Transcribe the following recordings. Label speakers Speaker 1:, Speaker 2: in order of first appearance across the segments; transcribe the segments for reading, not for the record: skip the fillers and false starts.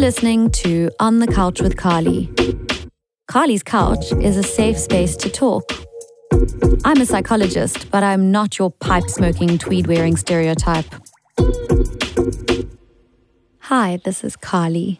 Speaker 1: listening to On the Couch with Carly. Carly's Couch is a safe space to talk. I'm a psychologist, but I'm not your pipe-smoking, tweed-wearing stereotype. Hi, this is Carly.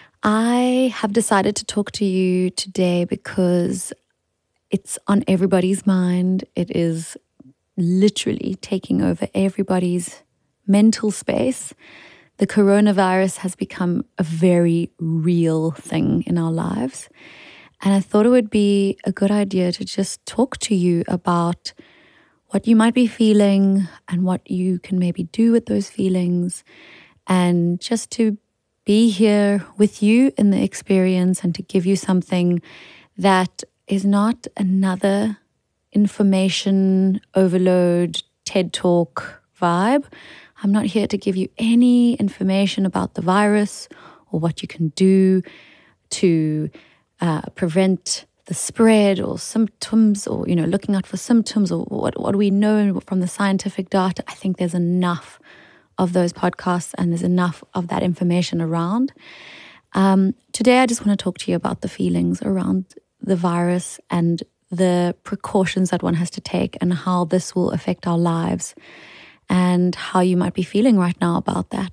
Speaker 1: I have decided to talk to you today because it's on everybody's mind. It is literally taking over everybody's mental space. The coronavirus has become a very real thing in our lives. And I thought it would be a good idea to just talk to you about what you might be feeling and what you can maybe do with those feelings, and just to be here with you in the experience and to give you something that is not another information overload TED Talk vibe. I'm not here to give you any information about the virus or what you can do to prevent the spread or symptoms, or looking out for symptoms, or what we know from the scientific data. I think there's enough of those podcasts and there's enough of that information around. Today I just want to talk to you about the feelings around the virus and the precautions that one has to take and how this will affect our lives and how you might be feeling right now about that.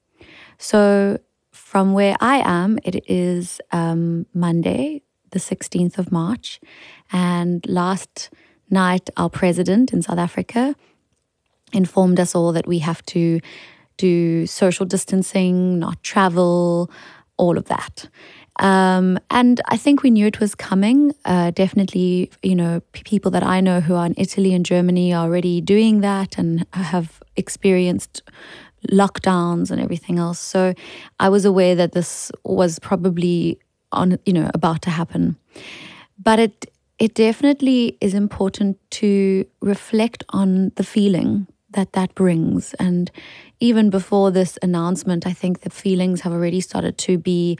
Speaker 1: So from where I am, it is Monday, the 16th of March. And last night, our president in South Africa informed us all that we have to do social distancing, not travel, all of that. And I think we knew it was coming. Definitely, people that I know who are in Italy and Germany are already doing that and have experienced lockdowns and everything else. So I was aware that this was probably about to happen. But it definitely is important to reflect on the feeling that brings. And even before this announcement, I think the feelings have already started to be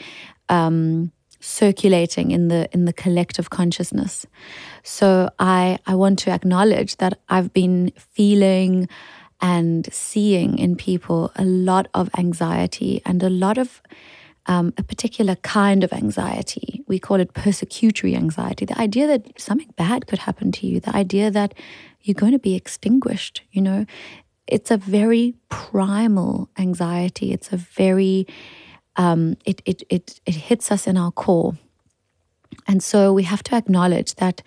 Speaker 1: circulating in the collective consciousness. So I want to acknowledge that I've been feeling and seeing in people a lot of anxiety and a lot of a particular kind of anxiety. We call it persecutory anxiety. The idea that something bad could happen to you, the idea that you're going to be extinguished, it's a very primal anxiety. It's a very it hits us in our core. And so we have to acknowledge that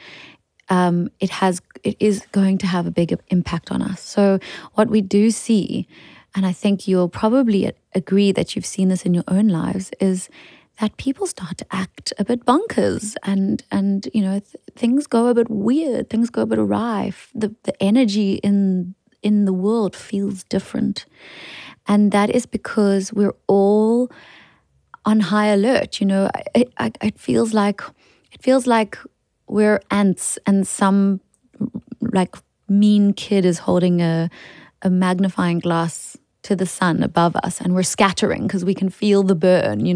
Speaker 1: it is going to have a big impact on us. So what we do see, and I think you'll probably agree that you've seen this in your own lives, is that people start to act a bit bonkers and things go a bit weird, things go a bit awry. The energy in the world feels different. And that is because we're all on high alert. It feels like we're ants and some like mean kid is holding a magnifying glass to the sun above us, and we're scattering because we can feel the burn.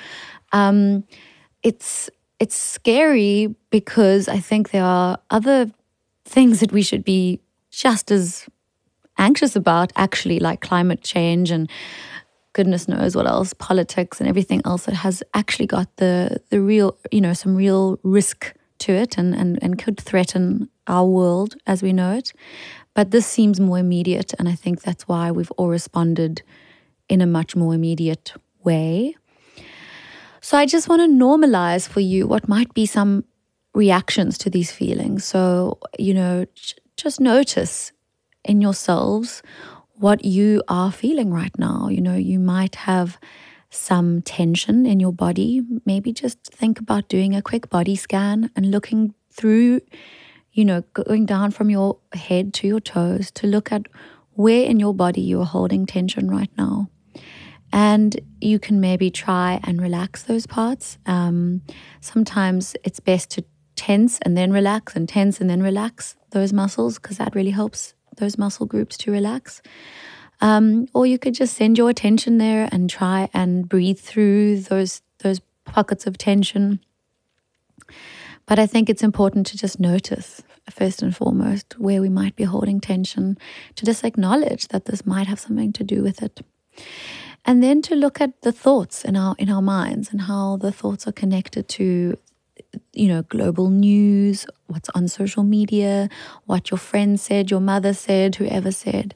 Speaker 1: It's scary because I think there are other things that we should be just as anxious about, actually, like climate change and goodness knows what else, politics and everything else that has actually got the real, some real risk to it and could threaten our world as we know it. But this seems more immediate, and I think that's why we've all responded in a much more immediate way. So I just want to normalize for you what might be some reactions to these feelings. So, just notice in yourselves what you are feeling right now. You might have some tension in your body. Maybe just think about doing a quick body scan and looking through, going down from your head to your toes to look at where in your body you are holding tension right now. And you can maybe try and relax those parts. Sometimes it's best to tense and then relax, and tense and then relax those muscles, because that really helps those muscle groups to relax. Or you could just send your attention there and try and breathe through those pockets of tension. But I think it's important to just notice, first and foremost, where we might be holding tension, to just acknowledge that this might have something to do with it. And then to look at the thoughts in our minds and how the thoughts are connected to, global news, what's on social media, what your friend said, your mother said, whoever said.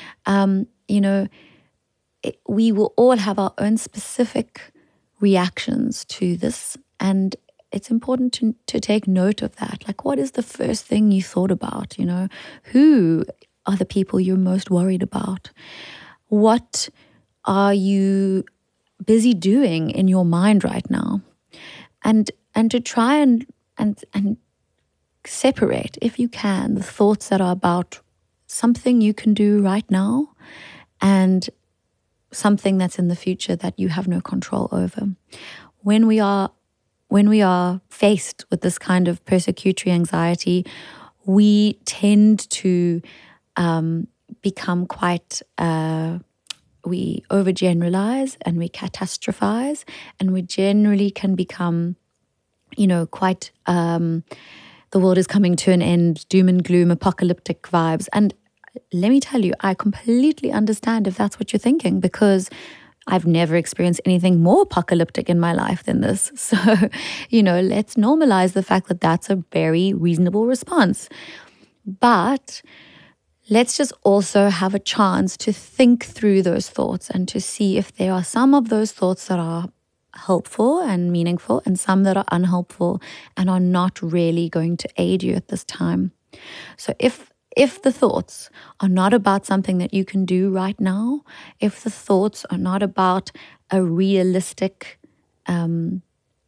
Speaker 1: We will all have our own specific reactions to this, and it's important to take note of that. Like, what is the first thing you thought about? Who are the people you're most worried about? What are you busy doing in your mind right now? And to try and separate, if you can, the thoughts that are about something you can do right now and something that's in the future that you have no control over. When we are faced with this kind of persecutory anxiety, we tend to become quite, we overgeneralize and we catastrophize, and we generally can become, quite, the world is coming to an end, doom and gloom, apocalyptic vibes. And let me tell you, I completely understand if that's what you're thinking, because I've never experienced anything more apocalyptic in my life than this. So, let's normalize the fact that that's a very reasonable response. But let's just also have a chance to think through those thoughts and to see if there are some of those thoughts that are helpful and meaningful and some that are unhelpful and are not really going to aid you at this time. So if the thoughts are not about something that you can do right now, if the thoughts are not about a realistic a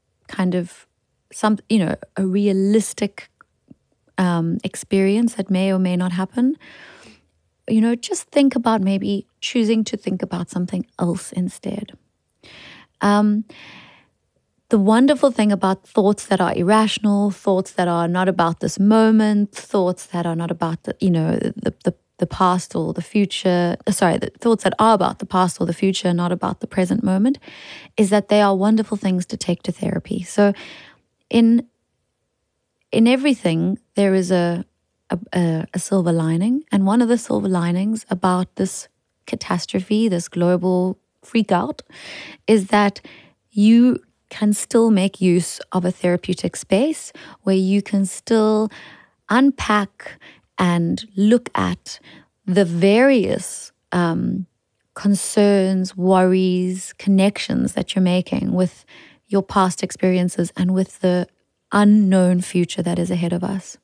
Speaker 1: realistic experience that may or may not happen, just think about maybe choosing to think about something else instead. The wonderful thing about thoughts that are irrational, thoughts that are not about this moment, thoughts that are not about the past or the future, the thoughts that are about the past or the future, not about the present moment, is that they are wonderful things to take to therapy. So in everything, there is a silver lining. And one of the silver linings about this catastrophe, this global freak out, is that you can still make use of a therapeutic space where you can still unpack and look at the various concerns, worries, connections that you're making with your past experiences and with the unknown future that is ahead of us.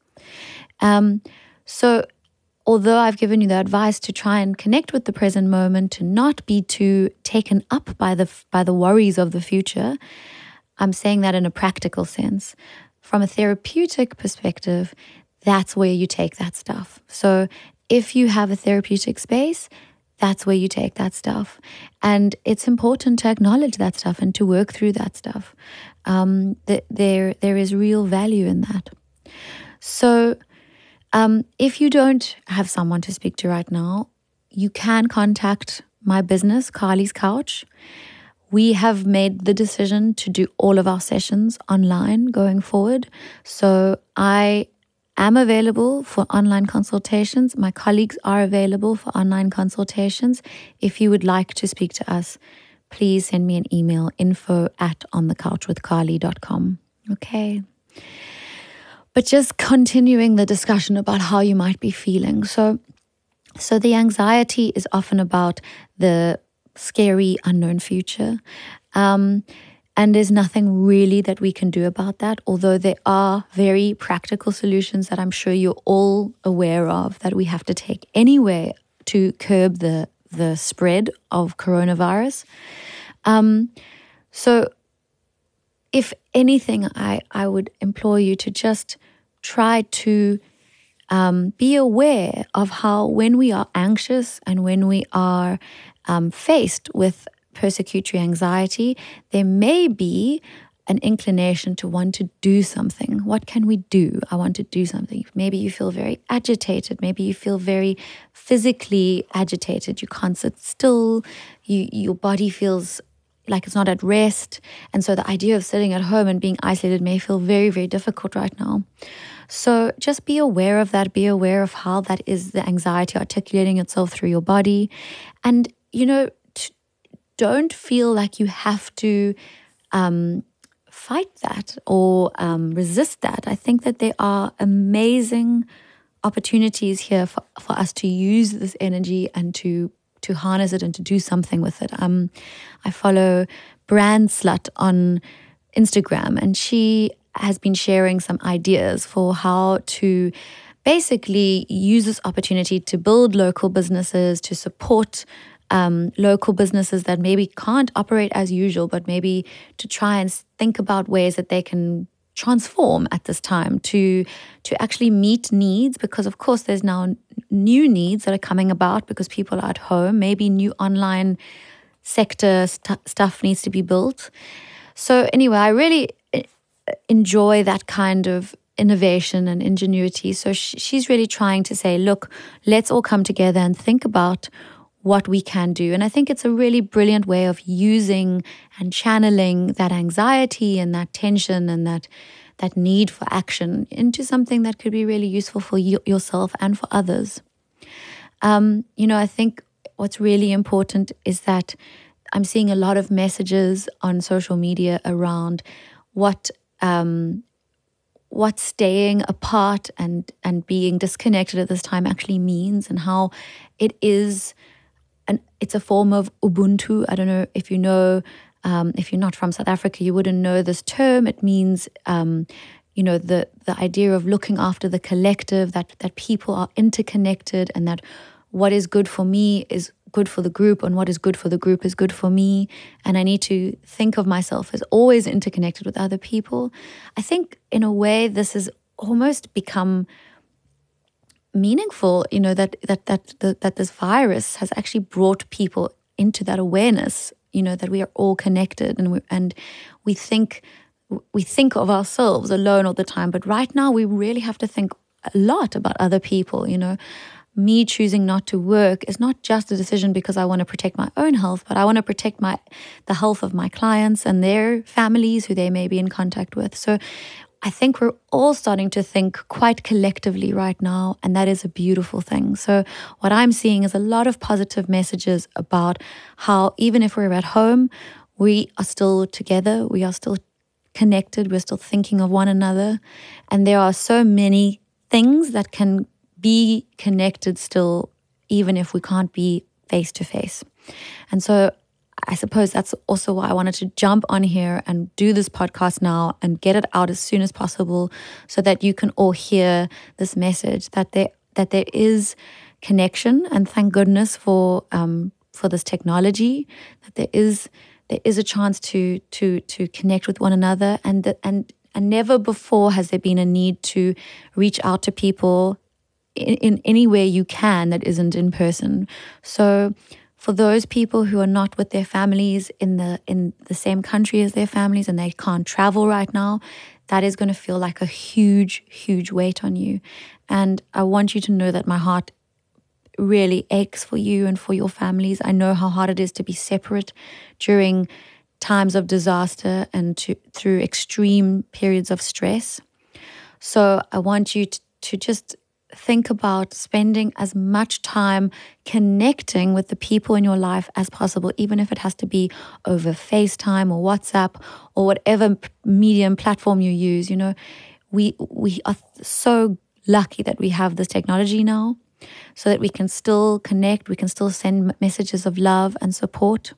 Speaker 1: So although I've given you the advice to try and connect with the present moment, to not be too taken up by the worries of the future, I'm saying that in a practical sense. From a therapeutic perspective, that's where you take that stuff. So if you have a therapeutic space, that's where you take that stuff. And it's important to acknowledge that stuff and to work through that stuff. There is real value in that. So if you don't have someone to speak to right now, you can contact my business, Carly's Couch. We have made the decision to do all of our sessions online going forward. So I am available for online consultations. My colleagues are available for online consultations. If you would like to speak to us, please send me an email, info@onthecouchwithcarly.com. Okay. But just continuing the discussion about how you might be feeling. So the anxiety is often about the scary unknown future. And there's nothing really that we can do about that, although there are very practical solutions that I'm sure you're all aware of that we have to take anyway to curb the spread of coronavirus. So if anything, I would implore you to just try to be aware of how when we are anxious and when we are faced with persecutory anxiety, there may be an inclination to want to do something. What can we do? I want to do something. Maybe you feel very agitated. Maybe you feel very physically agitated. You can't sit still. Your body feels like it's not at rest. And so the idea of sitting at home and being isolated may feel very, very difficult right now. So just be aware of that. Be aware of how that is the anxiety articulating itself through your body. And, don't feel like you have to fight that or resist that. I think that there are amazing opportunities here for us to use this energy and to harness it and to do something with it. I follow Brand Slut on Instagram, and she has been sharing some ideas for how to basically use this opportunity to build local businesses, to support local businesses that maybe can't operate as usual, but maybe to try and think about ways that they can transform at this time to actually meet needs, because of course there's now new needs that are coming about because people are at home. Maybe new online sector stuff needs to be built. So anyway, I really enjoy that kind of innovation and ingenuity. So she's really trying to say, look, let's all come together and think about what we can do. And I think it's a really brilliant way of using and channeling that anxiety and that tension and that need for action into something that could be really useful for yourself and for others. I think what's really important is that I'm seeing a lot of messages on social media around what staying apart and being disconnected at this time actually means, and how it is. And it's a form of Ubuntu. I don't know if you know, if you're not from South Africa, you wouldn't know this term. It means, the idea of looking after the collective, that people are interconnected, and that what is good for me is good for the group, and what is good for the group is good for me. And I need to think of myself as always interconnected with other people. I think in a way this has almost become meaningful, that this virus has actually brought people into that awareness, that we are all connected, and we think of ourselves alone all the time. But right now we really have to think a lot about other people. Me choosing not to work is not just a decision because I want to protect my own health, but I want to protect the health of my clients and their families who they may be in contact with. So I think we're all starting to think quite collectively right now, and that is a beautiful thing. So what I'm seeing is a lot of positive messages about how even if we're at home, we are still together, we are still connected, we're still thinking of one another, and there are so many things that can be connected still, even if we can't be face to face. And so I suppose that's also why I wanted to jump on here and do this podcast now and get it out as soon as possible, so that you can all hear this message that there is connection, and thank goodness for this technology, that there is a chance to connect with one another, and never before has there been a need to reach out to people in any way you can that isn't in person. So for those people who are not with their families in the same country as their families, and they can't travel right now, that is going to feel like a huge, huge weight on you. And I want you to know that my heart really aches for you and for your families. I know how hard it is to be separate during times of disaster and through extreme periods of stress. So I want you to just think about spending as much time connecting with the people in your life as possible, even if it has to be over FaceTime or WhatsApp or whatever medium platform you use. We are so lucky that we have this technology now, so that we can still connect, we can still send messages of love and support.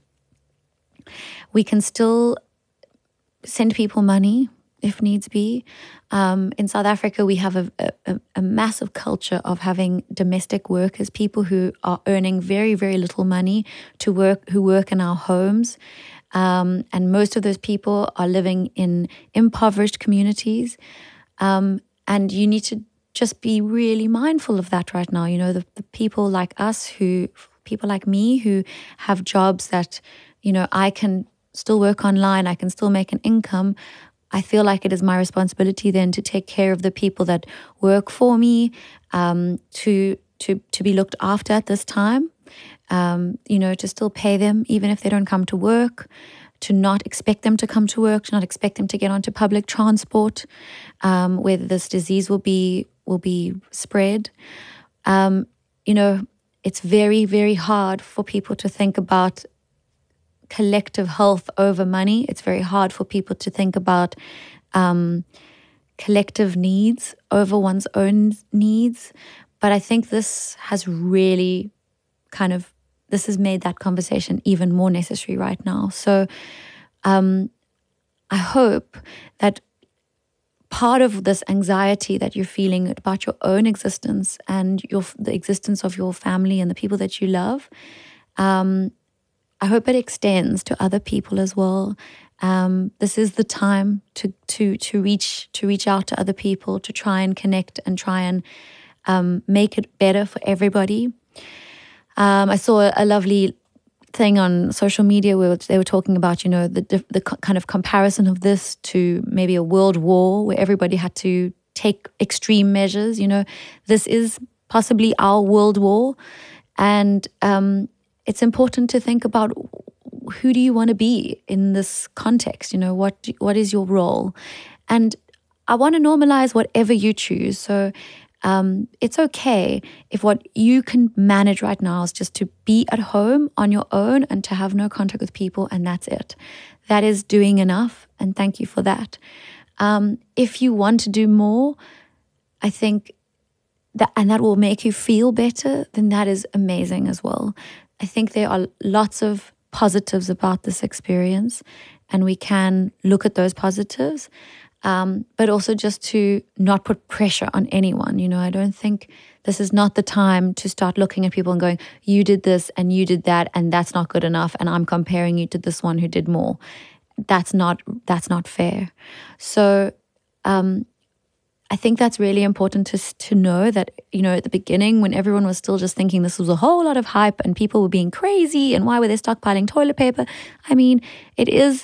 Speaker 1: We can still send people money if needs be. In South Africa, we have a massive culture of having domestic workers, people who are earning very, very little money who work in our homes. And most of those people are living in impoverished communities. And you need to just be really mindful of that right now. The people like us, people like me who have jobs that, I can still work online, I can still make an income. I feel like it is my responsibility then to take care of the people that work for me, to be looked after at this time, to still pay them even if they don't come to work, to not expect them to come to work, to not expect them to get onto public transport, where this disease will be spread. It's very, very hard for people to think about collective health over money. It's very hard for people to think about collective needs over one's own needs. But I think this has really this has made that conversation even more necessary right now. So I hope that part of this anxiety that you're feeling about your own existence and the existence of your family and the people that you love, I hope it extends to other people as well. This is the time to reach out to other people, to try and connect and try and make it better for everybody. I saw a lovely thing on social media where they were talking about, the kind of comparison of this to maybe a world war where everybody had to take extreme measures. This is possibly our world war. And it's important to think about, who do you want to be in this context? What is your role? And I want to normalize whatever you choose. So it's okay if what you can manage right now is just to be at home on your own and to have no contact with people, and that's it. That is doing enough, and thank you for that. If you want to do more, I think that will make you feel better, then that is amazing as well. I think there are lots of positives about this experience, and we can look at those positives. But also just to not put pressure on anyone. I don't think this is not the time to start looking at people and going, you did this and you did that and that's not good enough, and I'm comparing you to this one who did more. That's not fair. So I think that's really important to know that, at the beginning, when everyone was still just thinking this was a whole lot of hype and people were being crazy and why were they stockpiling toilet paper? I mean, it is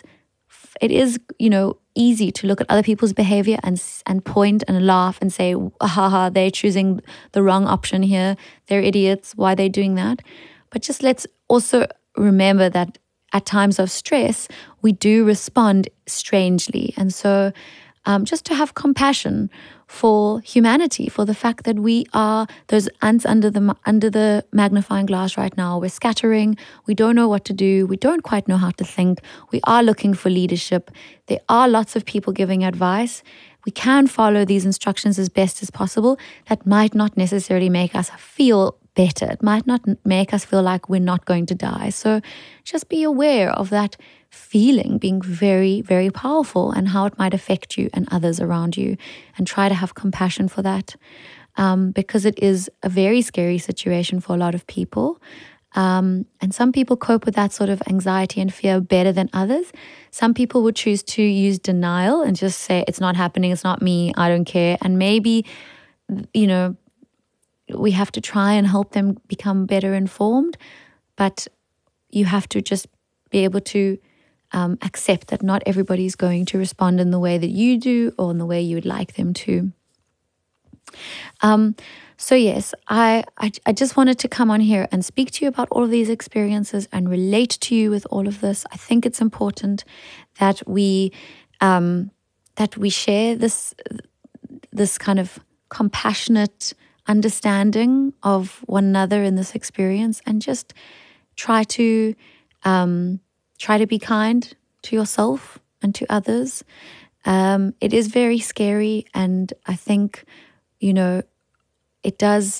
Speaker 1: easy to look at other people's behavior and point and laugh and say, haha, they're choosing the wrong option here. They're idiots. Why are they doing that? But just let's also remember that at times of stress, we do respond strangely. And so just to have compassion for humanity, for the fact that we are those ants under the magnifying glass right now. We're scattering. We don't know what to do. We don't quite know how to think. We are looking for leadership. There are lots of people giving advice. We can follow these instructions as best as possible. That might not necessarily make us feel better. It might not make us feel like we're not going to die. So just be aware of that feeling being very, very powerful and how it might affect you and others around you, and try to have compassion for that, because it is a very scary situation for a lot of people. And some people cope with that sort of anxiety and fear better than others. Some people would choose to use denial and just say, it's not happening, it's not me, I don't care. And maybe, we have to try and help them become better informed, but you have to just be able to accept that not everybody is going to respond in the way that you do or in the way you would like them to. So yes, I just wanted to come on here and speak to you about all of these experiences and relate to you with all of this. I think it's important that we share this kind of compassionate understanding of one another in this experience, and just try to be kind to yourself and to others. It is very scary, and I think, it does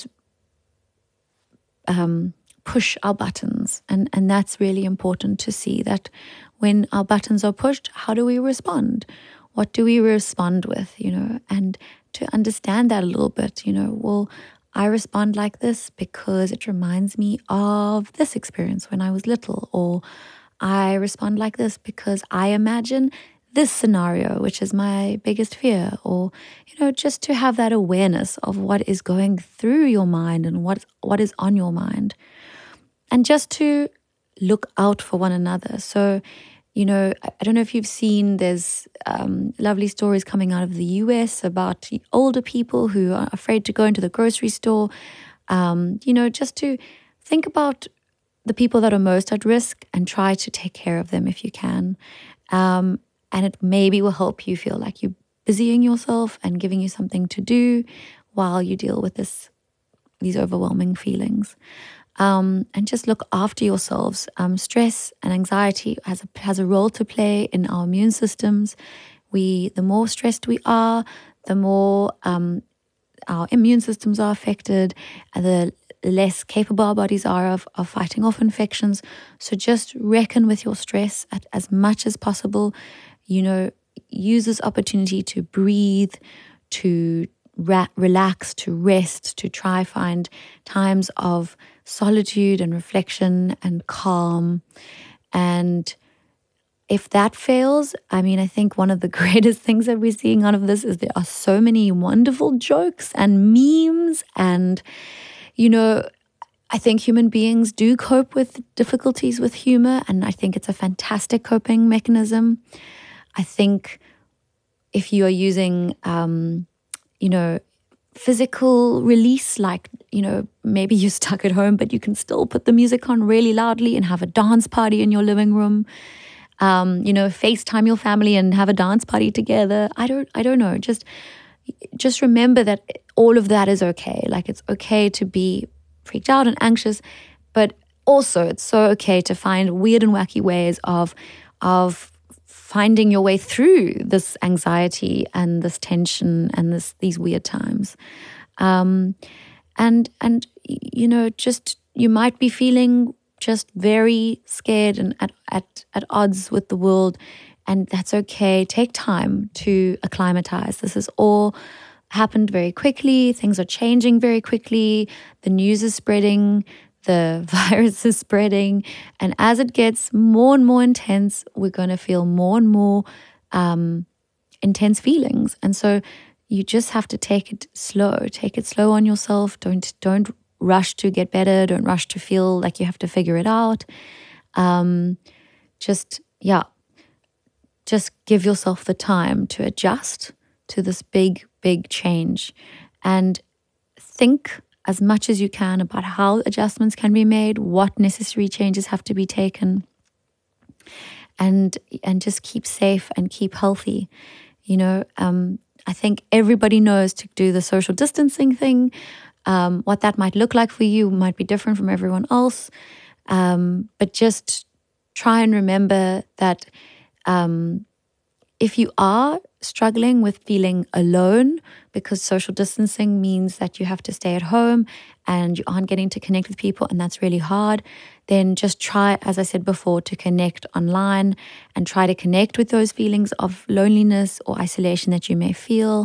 Speaker 1: push our buttons, and that's really important to see, that when our buttons are pushed, how do we respond? What do we respond with, and to understand that a little bit, well, I respond like this because it reminds me of this experience when I was little, or I respond like this because I imagine this scenario, which is my biggest fear, or, just to have that awareness of what is going through your mind and what is on your mind, and just to look out for one another. So, I don't know if you've seen, there's lovely stories coming out of the US about older people who are afraid to go into the grocery store, just to think about the people that are most at risk and try to take care of them if you can. And it maybe will help you feel like you're busying yourself and giving you something to do while you deal with these overwhelming feelings. and just look after yourselves. Stress and anxiety has a role to play in our immune systems. The more stressed we are, the more our immune systems are affected, and the less capable our bodies are of fighting off infections. So just reckon with your stress as much as possible. Use this opportunity to breathe, to relax, to rest, to try find times of solitude and reflection and calm. And if that fails, I think one of the greatest things that we're seeing out of this is there are so many wonderful jokes and memes. And, I think human beings do cope with difficulties with humor. And I think it's a fantastic coping mechanism. I think if you are using, physical release, like, maybe you're stuck at home, but you can still put the music on really loudly and have a dance party in your living room. FaceTime your family and have a dance party together. I don't know. Just remember that all of that is okay. Like, it's okay to be freaked out and anxious, but also it's so okay to find weird and wacky ways of finding your way through this anxiety and this tension and these weird times. You might be feeling just very scared and at odds with the world, and that's okay. Take time to acclimatize. This has all happened very quickly. Things are changing very quickly. The news is spreading. The virus is spreading. And as it gets more and more intense, we're going to feel more and more intense feelings. And so you just have to take it slow. Take it slow on yourself. Don't rush to get better. Don't rush to feel like you have to figure it out. Just give yourself the time to adjust to this big, big change, and think as much as you can about how adjustments can be made, what necessary changes have to be taken, and just keep safe and keep healthy. I think everybody knows to do the social distancing thing. What that might look like for you might be different from everyone else. But just try and remember that if you are struggling with feeling alone, because social distancing means that you have to stay at home and you aren't getting to connect with people, and that's really hard, then just try, as I said before, to connect online and try to connect with those feelings of loneliness or isolation that you may feel.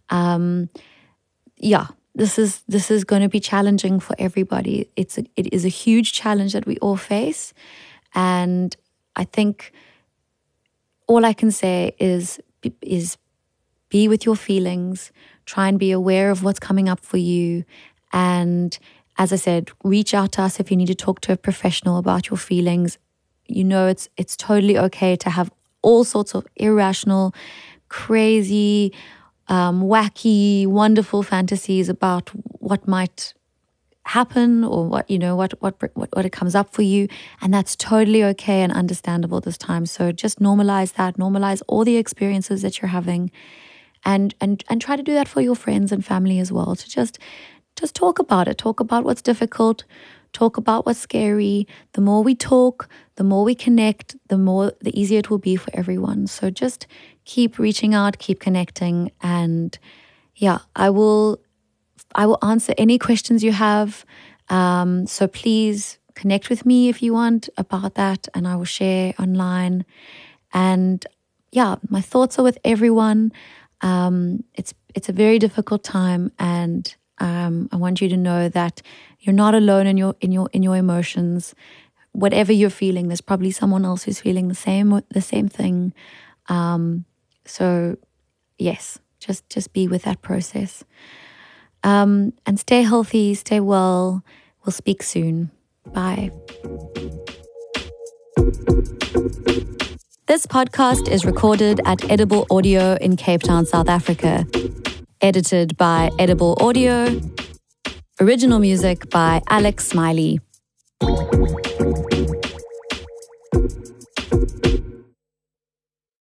Speaker 1: This is going to be challenging for everybody. It is a huge challenge that we all face, and I think all I can say is be with your feelings, try and be aware of what's coming up for you. And as I said, reach out to us if you need to talk to a professional about your feelings. It's totally okay to have all sorts of irrational, crazy, wacky, wonderful fantasies about what might happen or what it comes up for you, and that's totally okay and understandable this time. So just normalize that, normalize all the experiences that you're having, and try to do that for your friends and family as well. To just talk about it, talk about what's difficult, talk about what's scary. The more we talk, the more we connect, the easier it will be for everyone. So just keep reaching out, keep connecting, and I will answer any questions you have. So please connect with me if you want about that, and I will share online. And my thoughts are with everyone. It's a very difficult time, and I want you to know that you're not alone in your emotions. Whatever you're feeling, there's probably someone else who's feeling the same thing. So yes, just be with that process. And stay healthy, stay well. We'll speak soon. Bye. This podcast is recorded at Edible Audio in Cape Town, South Africa. Edited by Edible Audio. Original music by Alex Smiley.